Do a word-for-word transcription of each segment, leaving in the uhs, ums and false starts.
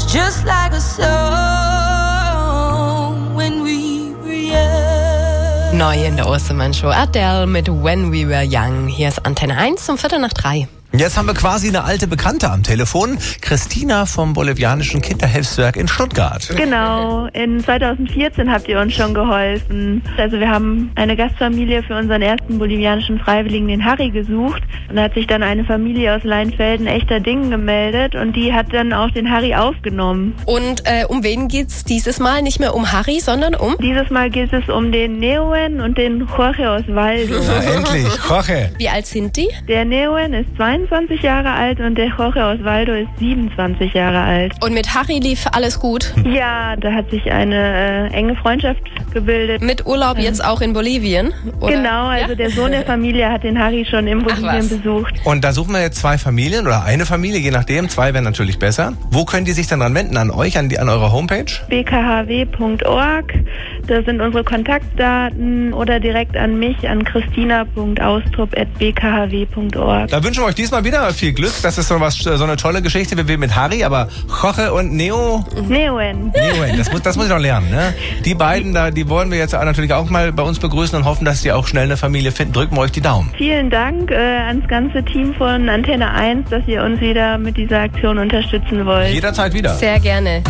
just like a song when we were young. Neu in der Ostermann-Show. Adele mit When We Were Young. Hier ist Antenne eins um Viertel nach drei. Jetzt haben wir quasi eine alte Bekannte am Telefon. Christina vom Bolivianischen Kinderhilfswerk in Stuttgart. Genau, in zweitausendvierzehn habt ihr uns schon geholfen. Also wir haben eine Gastfamilie für unseren ersten bolivianischen Freiwilligen, den Harry, gesucht. Und da hat sich dann eine Familie aus Leinfelden, echter Dingen, gemeldet und die hat dann auch den Harry aufgenommen. Und äh, um wen geht's dieses Mal? Nicht mehr um Harry, sondern um? Dieses Mal geht es um den Neuen und den Jorge Osvaldo. Na endlich, Jorge. Wie alt sind die? Der Neuen ist zweiundzwanzig Jahre alt und der Jorge Osvaldo ist siebenundzwanzig Jahre alt. Und mit Harry lief alles gut? Ja, da hat sich eine äh, enge Freundschaft gebildet. Mit Urlaub jetzt auch in Bolivien? Oder? Genau, also ja? der Sohn der Familie hat den Harry schon in Bolivien besucht. Und da suchen wir jetzt zwei Familien oder eine Familie, je nachdem. Zwei wären natürlich besser. Wo können die sich dann dran wenden? An euch, an, die, an eure Homepage? b k h w punkt org. Da sind unsere Kontaktdaten oder direkt an mich, an christina punkt austrup at b k h w punkt org. Da wünschen wir euch diesmal wieder viel Glück. Das ist so, was, so eine tolle Geschichte wie mit Harry, aber Jorge und Neo... Neuen. Neuen, das muss, das muss ich noch lernen. Ne? Die beiden, da, die wollen wir jetzt natürlich auch mal bei uns begrüßen und hoffen, dass sie auch schnell eine Familie finden. Drücken wir euch die Daumen. Vielen Dank äh, ans ganze Team von Antenne eins, dass ihr uns wieder mit dieser Aktion unterstützen wollt. Jederzeit wieder. Sehr gerne.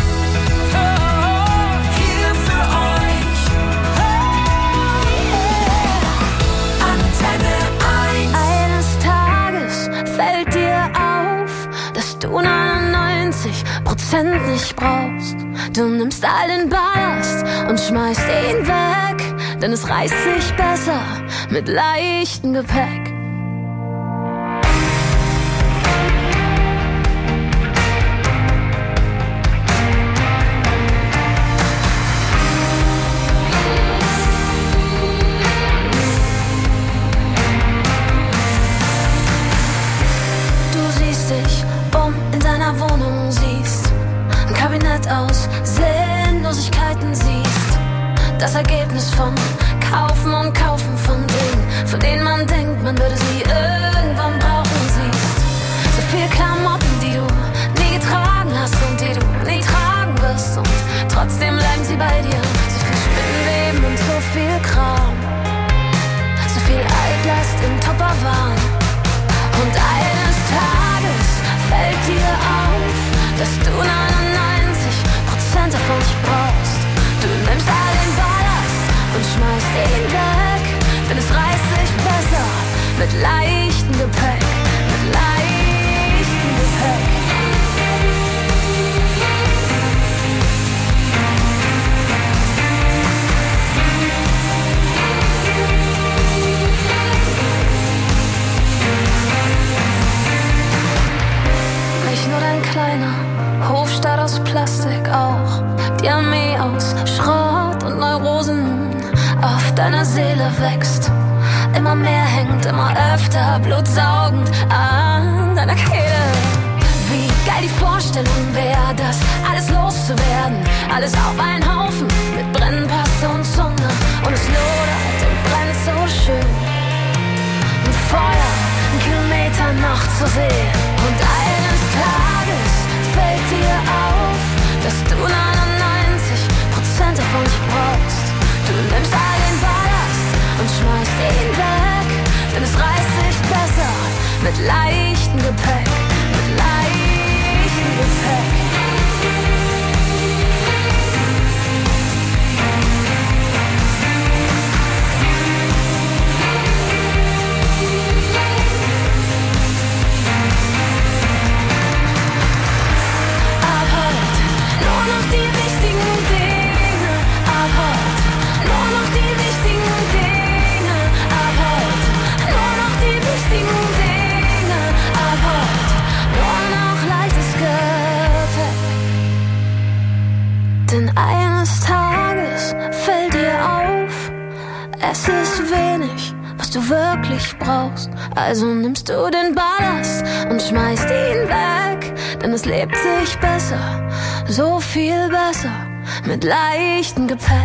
Eines Tages fällt dir auf, dass du neunundneunzig Prozent nicht brauchst. Du nimmst all den Ballast und schmeißt ihn weg, denn es reißt sich besser mit leichtem Gepäck. Aus Sinnlosigkeiten siehst, das Ergebnis von Kaufen und Kaufen von Dingen, von denen man denkt, man würde sie irgendwann brauchen, siehst. So viel Klamotten, die du nie getragen hast und die du nie tragen wirst, und trotzdem bleiben sie bei dir. So viel Spinnweben und so viel Kram, so viel Altlast in Tupperwaren. Und eines Tages fällt dir auf, dass du neunundneunzig Prozent davon nicht brauchst. Du nimmst all den Ballast und schmeißt ihn weg, denn es reißt sich besser mit leichtem Gepäck, mit leichtem Gepäck. Nicht nur dein kleiner Hofstaat aus Plastik, auch die Armee aus Schrott und Neurosen auf deiner Seele wächst. Immer mehr hängt, immer öfter blutsaugend an deiner Kehle. Wie geil die Vorstellung wäre, das alles loszuwerden. Alles auf einen Haufen mit Brennpaste und Zunge. Und es lodert und brennt so schön. Ein Feuer, ein Kilometer noch zu sehen. Und eines Tages fällt dir auf, dass du neunundneunzig Prozent davon nicht brauchst. Du nimmst all den Ballast und schmeißt ihn weg, denn es reißt sich besser mit leichtem Gepäck, mit leichtem Gepäck. Denn eines Tages fällt dir auf, es ist wenig, was du wirklich brauchst. Also nimmst du den Ballast und schmeißt ihn weg, denn es lebt sich besser, so viel besser, mit leichtem Gepäck.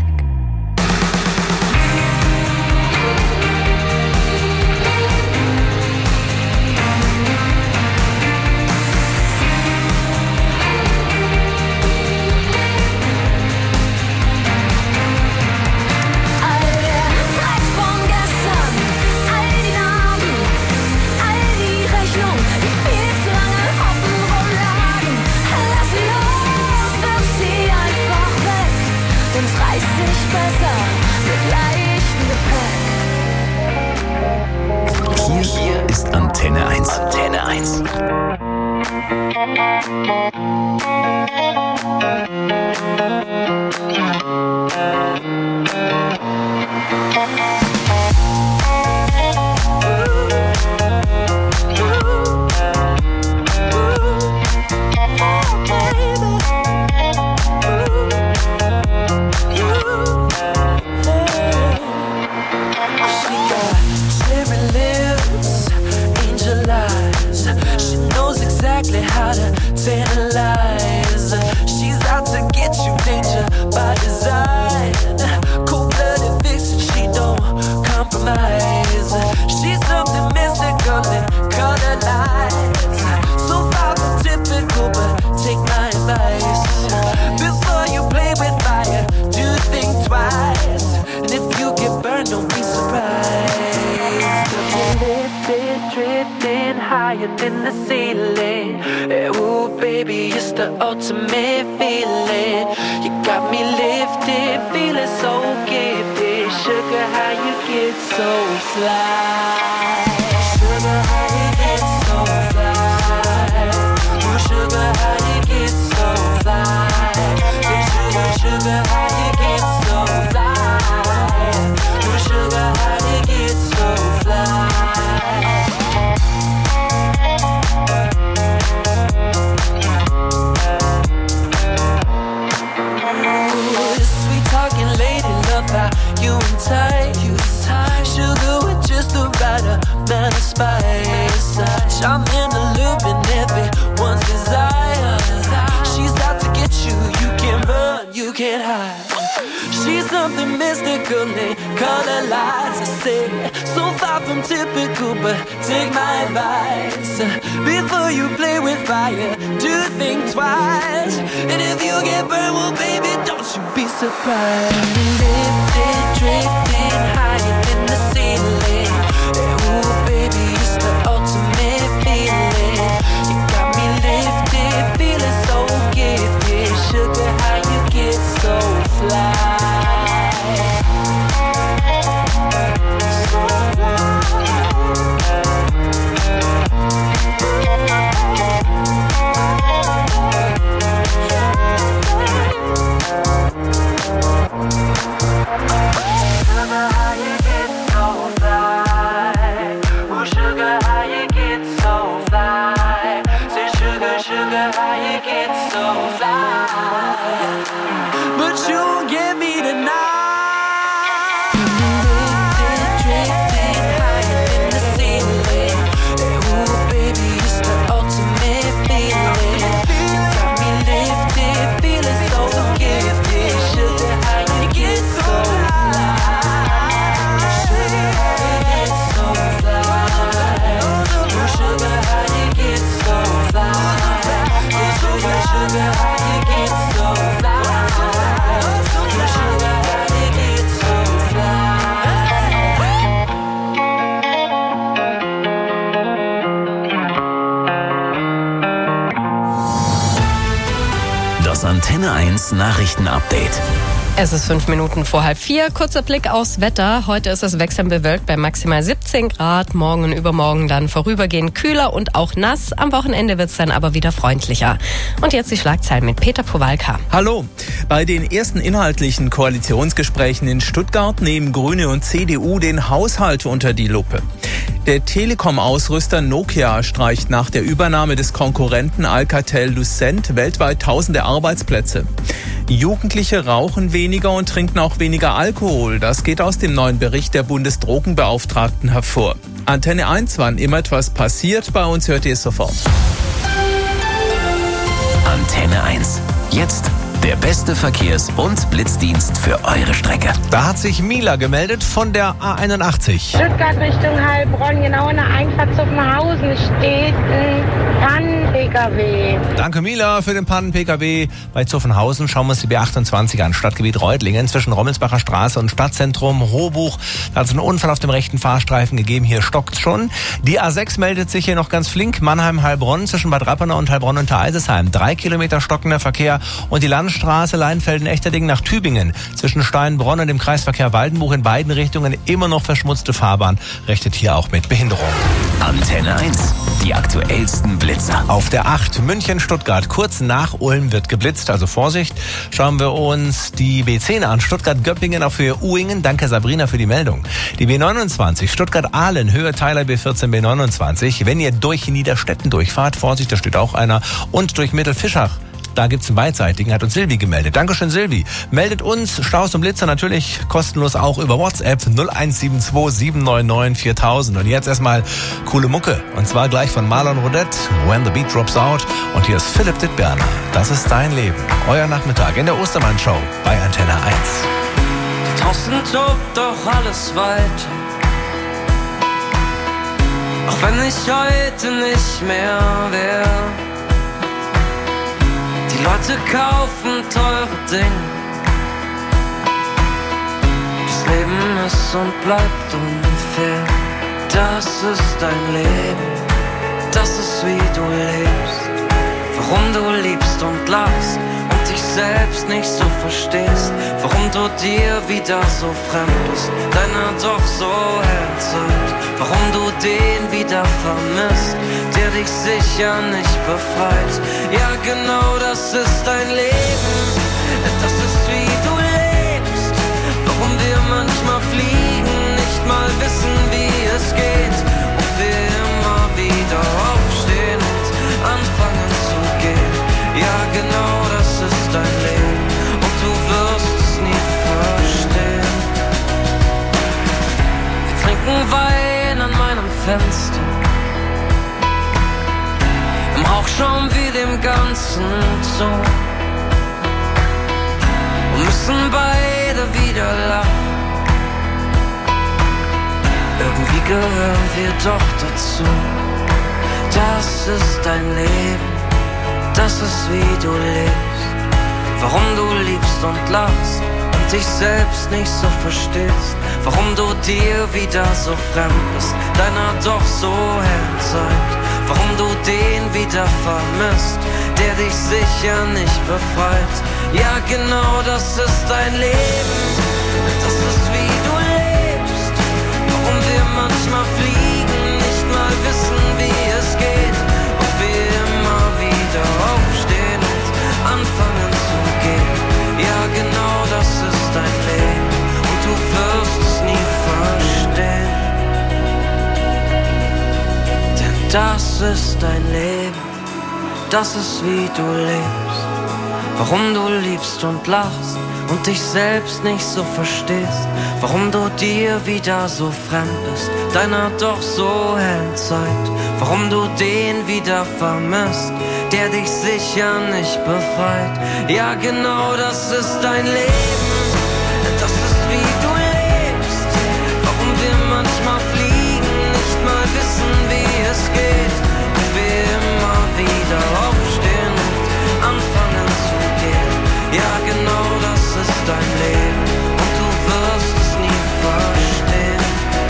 How to tantalize. She's out to get you, danger by design. Cold-blooded vixen, she don't compromise. She's something mystical and color lights. So far from typical, but take my advice. Before you play with fire, do think twice. And if you get burned, don't be surprised. Lifted, drifting higher than the ceiling. Ooh, baby, it's the ultimate feeling. You got me lifted, feeling so gifted. Sugar, how you get so fly? Sugar, how you get so fly? Ooh, sugar, how you get so fly? Hey, sugar, sugar, how you get so fly? Ooh, sugar, how you get so fly? You and tight, you tight. Sugar with just the right amount of spice. Charming, alluding everyone's desire. She's out to get you, you can't run, you can't hide. She's something mystical and color lights. I say, so far from typical, but take my advice. Before you play with fire, do think twice. And if you get burned, well baby, don't you be surprised. Lifted, drifting higher than the ceiling. Ooh baby, it's the ultimate feeling. You got me lifted, feeling so gifted. Sugar, how you get so fly? Antenne eins Nachrichtenupdate. Es ist fünf Minuten vor halb vier. Kurzer Blick aufs Wetter. Heute ist es wechselnd bewölkt bei maximal siebzehn Grad. Morgen und übermorgen dann vorübergehend kühler und auch nass. Am Wochenende wird es dann aber wieder freundlicher. Und jetzt die Schlagzeilen mit Peter Powalka. Hallo. Bei den ersten inhaltlichen Koalitionsgesprächen in Stuttgart nehmen Grüne und C D U den Haushalt unter die Lupe. Der Telekom-Ausrüster Nokia streicht nach der Übernahme des Konkurrenten Alcatel-Lucent weltweit tausende Arbeitsplätze. Jugendliche rauchen weniger und trinken auch weniger Alkohol. Das geht aus dem neuen Bericht der Bundesdrogenbeauftragten hervor. Antenne eins, wann immer etwas passiert, bei uns hört ihr es sofort. Antenne eins. Jetzt der beste Verkehrs- und Blitzdienst für eure Strecke. Da hat sich Mila gemeldet von der A einundachtzig. Stuttgart Richtung Heilbronn, genau in der Einfahrt Zuffenhausen steht ein Pannen-P K W. Danke Mila für den Pannen-P K W. Bei Zuffenhausen schauen wir uns die B achtundzwanzig an. Stadtgebiet Reutlingen zwischen Rommelsbacher Straße und Stadtzentrum Hohbuch. Da hat es einen Unfall auf dem rechten Fahrstreifen gegeben. Hier stockt's schon. Die A sechs meldet sich hier noch ganz flink. Mannheim-Heilbronn zwischen Bad Rappenau und Heilbronn unter Eisesheim. Drei Kilometer stockender Verkehr. Und die Land Spannstraße, Leinfelden-Echterdingen nach Tübingen. Zwischen Steinbronn und dem Kreisverkehr Waldenbuch in beiden Richtungen immer noch verschmutzte Fahrbahn. Rechnet hier auch mit Behinderung. Antenne eins. Die aktuellsten Blitzer. Auf der acht München-Stuttgart. Kurz nach Ulm wird geblitzt, also Vorsicht. Schauen wir uns die B zehn an. Stuttgart-Göppingen auf Höhe Uingen. Danke Sabrina für die Meldung. Die B neunundzwanzig Stuttgart-Ahlen, Höhe Teiler B vierzehn B neunundzwanzig. Wenn ihr durch Niederstetten durchfahrt, Vorsicht, da steht auch einer. Und durch Mittelfischach. Da gibt's einen beidseitigen, hat uns Silvi gemeldet. Dankeschön, Silvi. Meldet uns Staus und Blitzer natürlich kostenlos auch über WhatsApp null eins sieben zwei sieben neun neun viertausend. Und jetzt erstmal coole Mucke. Und zwar gleich von Marlon Rodette, When the Beat Drops Out. Und hier ist Philipp Dittberner. Das ist dein Leben. Euer Nachmittag in der Ostermann-Show bei Antenne eins. Draußen tobt doch alles weiter. Auch wenn ich heute nicht mehr wär. Die Leute kaufen teure Dinge. Das Leben ist und bleibt unfair. Das ist dein Leben. Das ist wie du lebst. Warum du liebst und lachst und dich selbst nicht so verstehst. Warum du dir wieder so fremd bist, deiner doch so hält Zeit. Warum du den wieder vermisst, der dich sicher nicht befreit. Ja genau, das ist dein Leben. Das ist wie du lebst. Warum wir manchmal fliegen, nicht mal wissen wie es geht. Und wir immer wieder aufstehen und anfangen zu gehen. Ja genau, das ist dein Leben. Und du wirst es nie verstehen. Wir trinken Wein an meinem Fenster. Im Rauch schauen wir dem Ganzen zu. Und müssen beide wieder lachen. Irgendwie gehören wir doch dazu. Das ist dein Leben. Das ist wie du lebst. Warum du liebst und lachst und dich selbst nicht so verstehst. Warum du dir wieder so fremd bist, deiner doch so hellen Zeit. Warum du den wieder vermisst, der dich sicher nicht befreit. Ja genau, das ist dein Leben. Das ist wie du lebst. Warum wir manchmal fliegen, nicht mal wissen wie es geht. Und wir immer wieder aufstehen und anfangen zu gehen. Ja genau, das ist dein Leben. Und du wirst es nie verstehen. Denn das ist dein Leben. Das ist wie du lebst. Warum du liebst und lachst und dich selbst nicht so verstehst. Warum du dir wieder so fremd bist, deiner doch so hellen Zeit. Warum du den wieder vermisst, der dich sicher nicht befreit. Ja genau, das ist dein Leben. Das ist wie du lebst. Warum wir manchmal fliegen, nicht mal wissen wie es geht. Und wir immer wieder aufstehen und anfangen zu gehen. Ja genau, das ist dein Leben. Und du wirst es nie verstehen.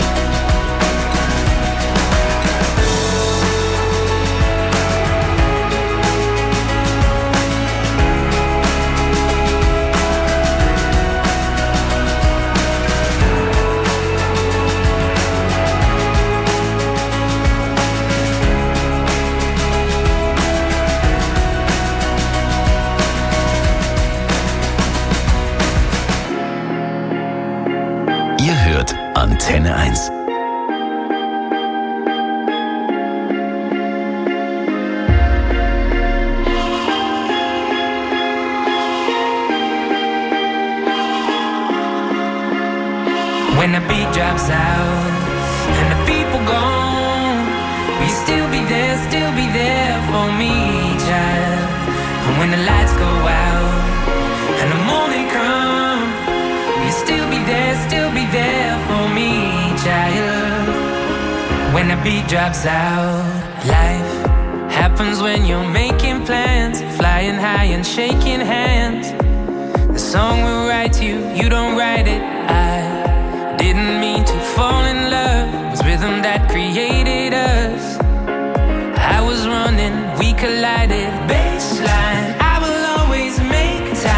Ihr hört Antenne eins. When the beat drops out and the people gone, will you still be there, still be there for me, child? And when the lights go out and the morning comes, will you still be there, still be there for me, child? When the beat drops out, life happens when you're making plans, flying high and shaking hands. The song will write you, you don't write it. I didn't mean to fall in love. It was rhythm that created us. I was running, we collided. Baseline, I will always make time.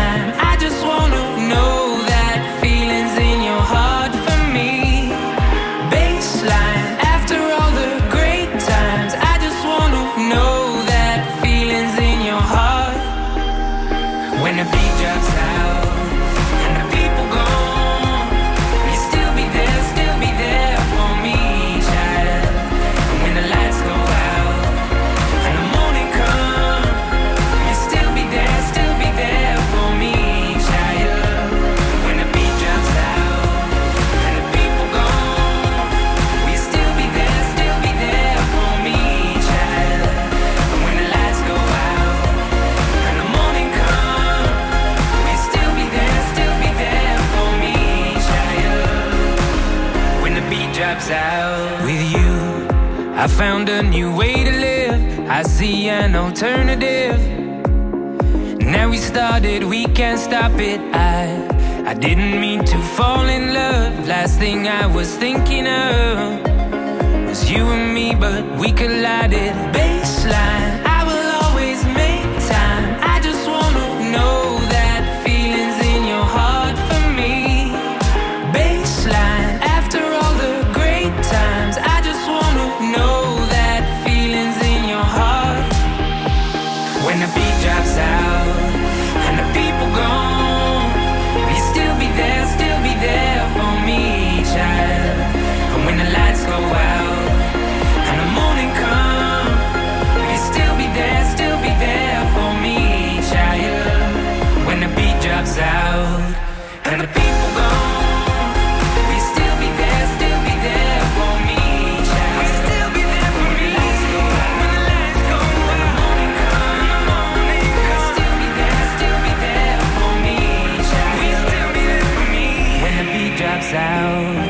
drops out. With you, I found a new way to live. I see an alternative. Now we started, we can't stop it. I, I didn't mean to fall in love. Last thing I was thinking of was you and me, but we collided. Baseline, I will always make time. I just wanna know that feeling's in your heart for me. Baseline, after all the great times, I just wanna know that feeling's in your heart. When the beat drops out and the people gone, will you still be there, still be there for me, child? And when the lights go out and the morning comes, will you still be there, still be there for me, child? When the beat drops out and the people gone, will you still be there, still be there for me, child? Will you still be there for me? When the lights go out and the morning comes, will you still be there, still be there for me, child? Will you still be there for me? When the beat drops out.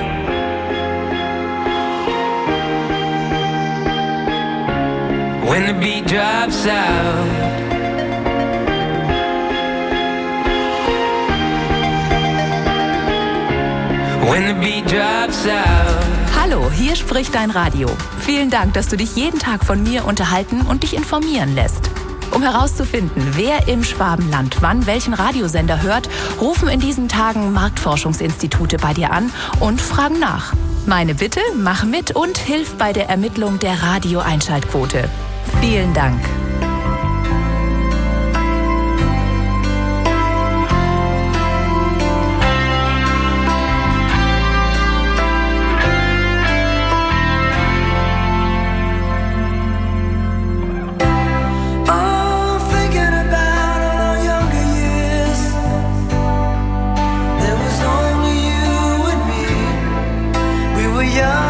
When the beat drops out. When the beat drops out. Hallo, hier spricht dein Radio. Vielen Dank, dass du dich jeden Tag von mir unterhalten und dich informieren lässt. Um herauszufinden, wer im Schwabenland wann welchen Radiosender hört, rufen in diesen Tagen Marktforschungsinstitute bei dir an und fragen nach. Meine Bitte, mach mit und hilf bei der Ermittlung der Radioeinschaltquote. Vielen Dank. Oh, thinking about all our younger years, there was only you and me. We were young.